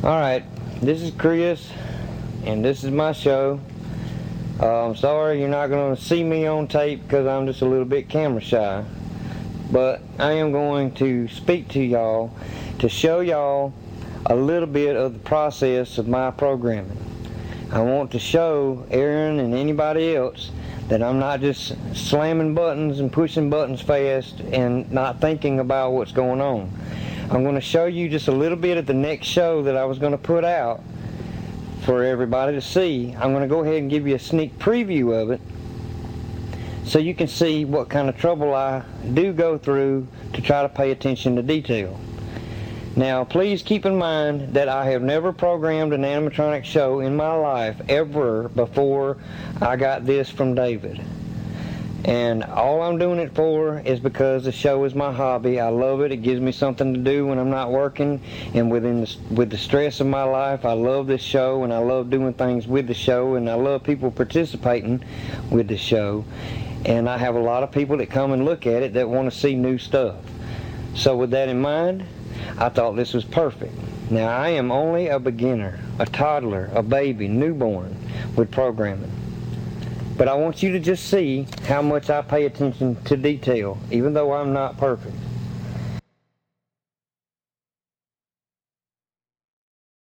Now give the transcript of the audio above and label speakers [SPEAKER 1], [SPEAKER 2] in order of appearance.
[SPEAKER 1] Alright, this is Chris, and this is my show. I'm sorry you're not going to see me on tape because I'm just a little bit camera shy. But I am going to speak to y'all to show y'all a little bit of the process of my programming. I want to show Aaron and anybody else that I'm not just slamming buttons and pushing buttons fast and not thinking about what's going on. I'm going to show you just a little bit of the next show that I was going to put out for everybody to see. I'm going to go ahead and give you a sneak preview of it so you can see what kind of trouble I do go through to try to pay attention to detail. Now, please keep in mind that I have never programmed an animatronic show in my life ever before I got this from David. And all I'm doing it for is because the show is my hobby. I love it. It gives me something to do when I'm not working. And with the stress of my life, I love this show, and I love doing things with the show, and I love people participating with the show. And I have a lot of people that come and look at it that want to see new stuff. So with that in mind, I thought this was perfect. Now, I am only a beginner, a toddler, a baby, newborn with programming. But I want you to just see how much I pay attention to detail, even though I'm not perfect.